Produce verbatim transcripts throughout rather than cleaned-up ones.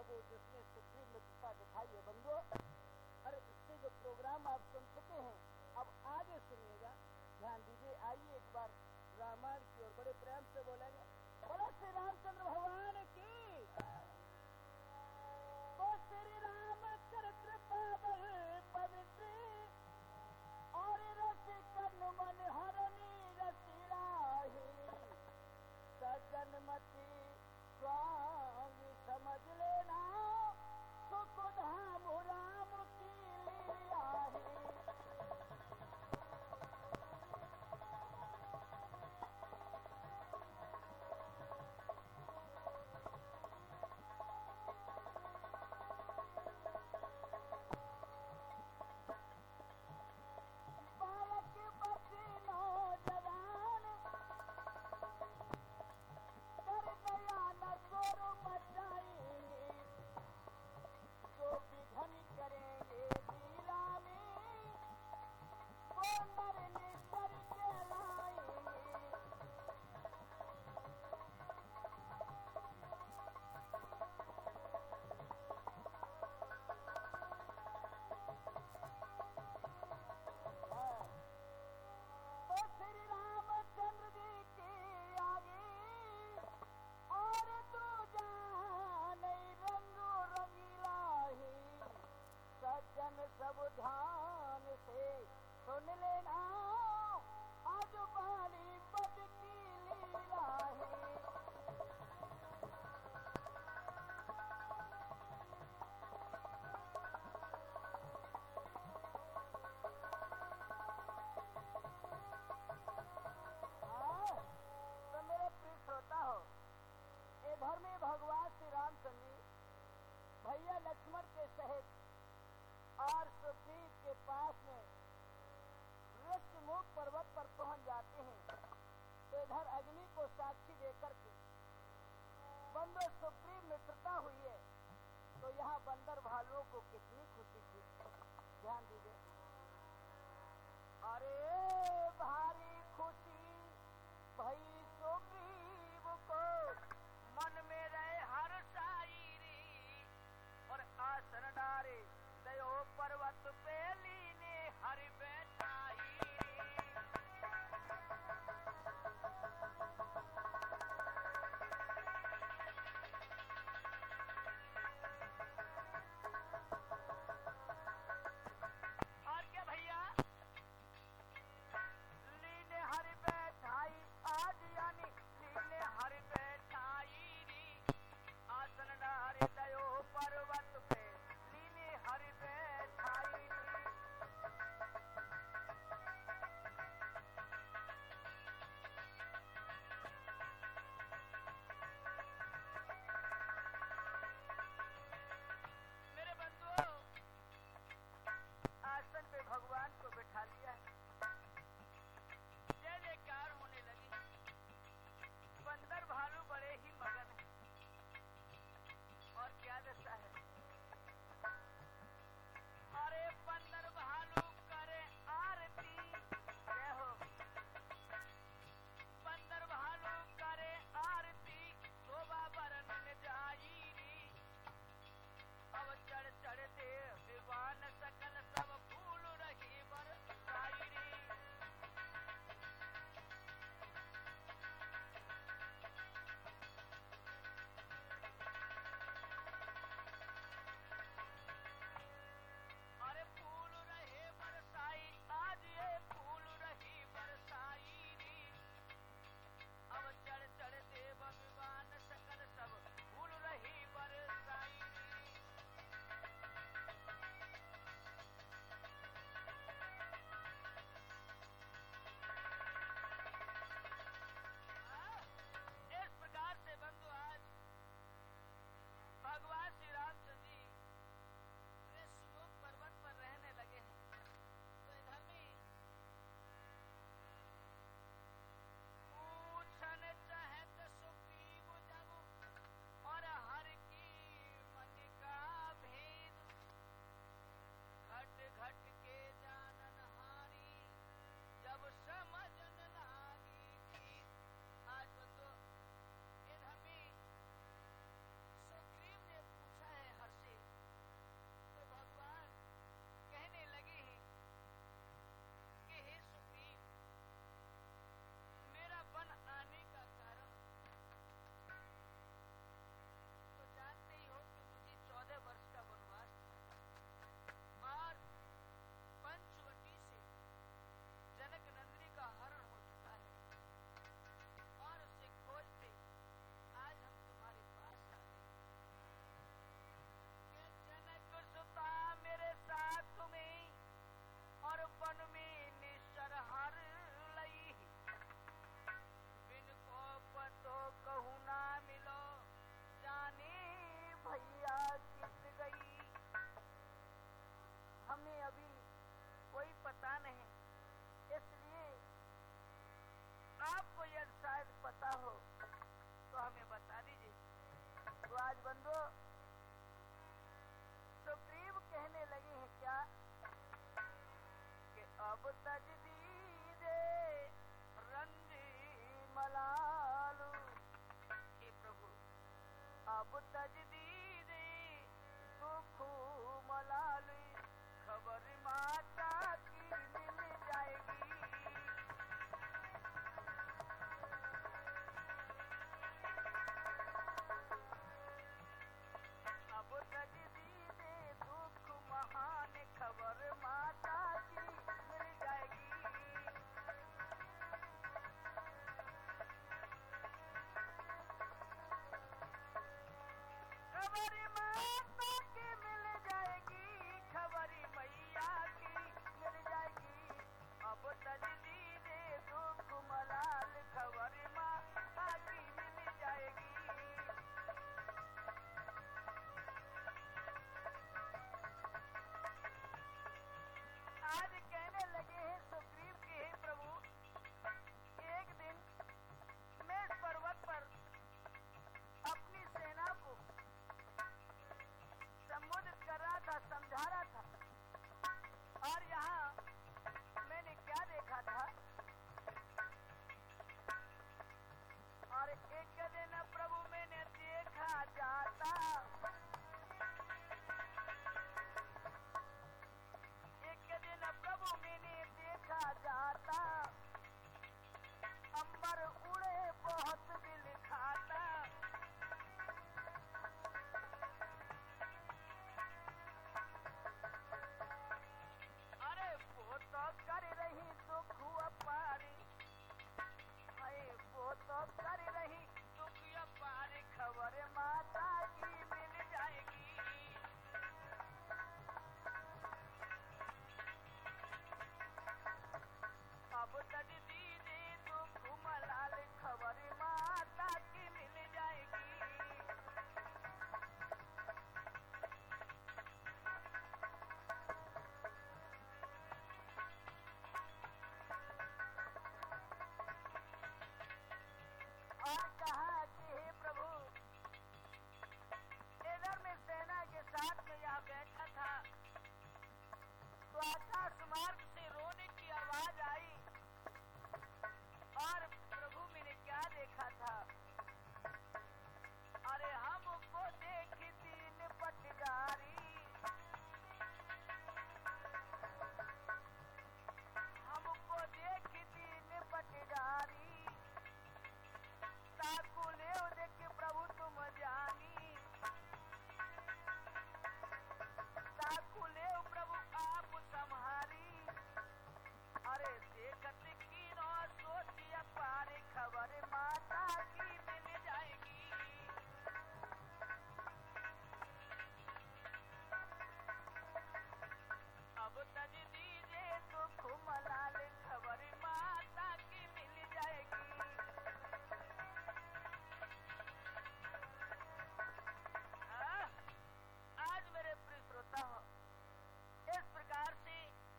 को जिसने सुग्रीव मित्रता दिखाई है बंधु। अरे इससे जो प्रोग्राम आप सुन चुके हैं, अब आगे सुनिएगा, ध्यान दीजिए। आइए एक बार रामायण की ओर बड़े प्रेम से बोलेंगे, बोलो श्री रामचंद्र भगवान की। तो श्री राम चरित्र पावन पवित्र और रसिक मन हरणी रसिराही सजनमती स्वामी समझ लेना सुख धाम राम की लीला है। सब ध्यान से सुन लेना आज बाली पद की लीला है। तो मेरे प्रिय श्रोता हो, ये भर में भगवान श्री रामचंद्र भैया लक्ष्मण के सहित और सुग्रीव के पास में ऋषिमुख पर्वत पर पहुंच जाते हैं। तो इधर अग्नि को साक्षी देकर के बंदो सुग्रीव मित्रता हुई है, तो यहाँ बंदर भालुओं को कितनी खुशी थी। ध्यान दीजिए, अरे भारी खुशी भई सुग्रीव को मन में रहे हर शायरी और आसन डारे दयो पर्वत पे लीने हरि बैठाई। और क्या भैया, अब तजदीदे रंजी मलालू। हे प्रभु अब तजदीदे दुख मलालू, खबर माता की मिल जाएगी। अब तजदीदे दुख महान, खबर माता की मिल जाएगी। खबर माता की मिल जाएगी, खबर मैया की मिल जाएगी। अब तजदीदे दुख मलाल, खबर माता की मिल जाएगी। आज कहने लगे हैं सुग्रीव के, हे प्रभु एक दिन मैं इस पर्वत पर अपनी सेना को संबोधित कर रहा था, समझा रहा था, और यहाँ मैंने क्या देखा था, और एक दिन प्रभु मैंने देखा जाता, एक दिन प्रभु मैंने देखा जाता, अंबर उड़े बहुत दिल खाता। अरे वो तो कर रही दुख अपारी, हाय वो तो कर रही दुख अपारी, खबर माता की मिल जाएगी। अब तजदीदे दुख मलाल, खबर माता की मिल जाएगी। और कहा कि हे प्रभु इधर में सेना के साथ में यहाँ बैठा था, तो आकाश मार्ग से रोने की आवाज आई, और प्रभु मैंने क्या देखा था, अरे हमको देखी तीन पटगारी, हमको देखी तीन पटगारी, ताकू ले देख प्रभु तुम जानी, ताकू ले प्रभु आप संहारी। अरे देखत की नो सोचिया पारे, खबर माता की मिल जाएगी। अब तजदीदे दुख मलाल, खबर माता की मिल जाएगी। आज मेरे प्रिय श्रोता हो, इस प्रकार से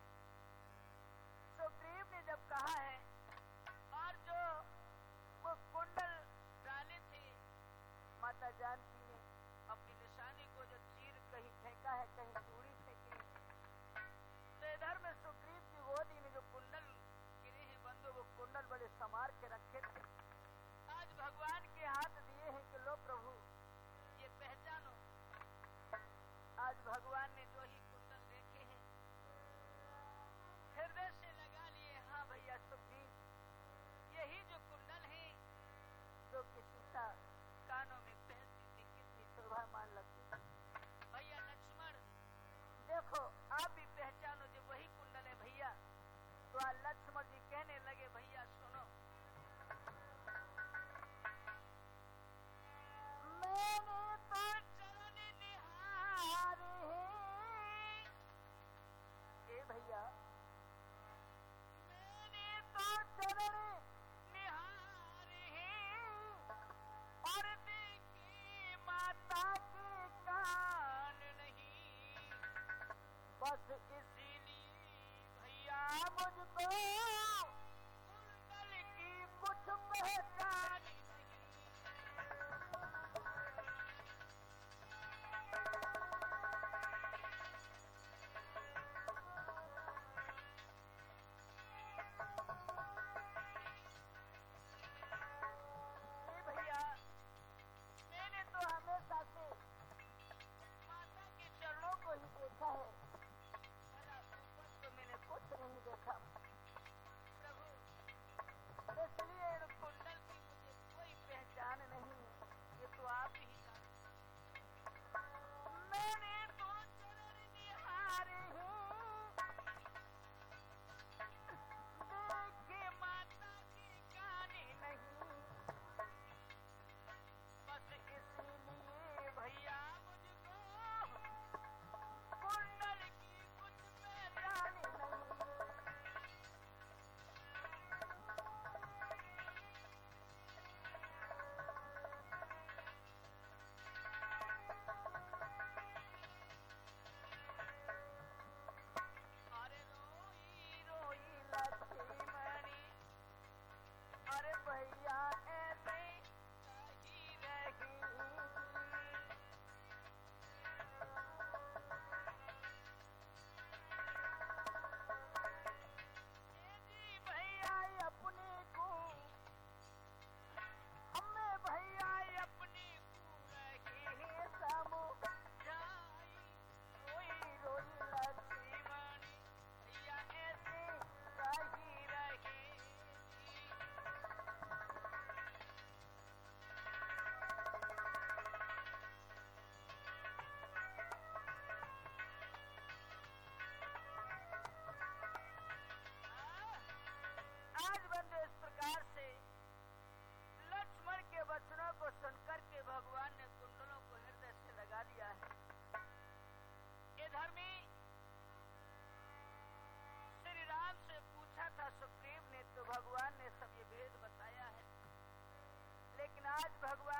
सुग्रीव ने जब कहा है, और जो वो कुंडल डाले थे माता जानकी ने अपनी निशानी को जो चीर कहीं फेंका है, कहीं चूड़ी फेंकी, तो इधर में सुग्रीव की गोदी में जो कुंडल गिरे हैं बंधु, वो कुंडल बड़े संवार के रखे थे, आज भगवान के हाथ दिए हैं कि लो प्रभु ये पहचानो। आज भगवान ने जो ही कुंडल देखे हैं हृदय से लगा लिए, हाँ भैया सुग्रीव यही जो कुंडल है जो कि सीता कानों में पहनती थी, कितनी शोभामान लगती थी। भैया लक्ष्मण देखो आप भी पहचानो जो वही कुंडल है भैया। तो आज लक्ष्मण जी कहने लगे, भैया सुनो धर्मी श्री राम से पूछा था सुग्रीव ने, तो भगवान ने सब ये भेद बताया है। लेकिन आज भगवान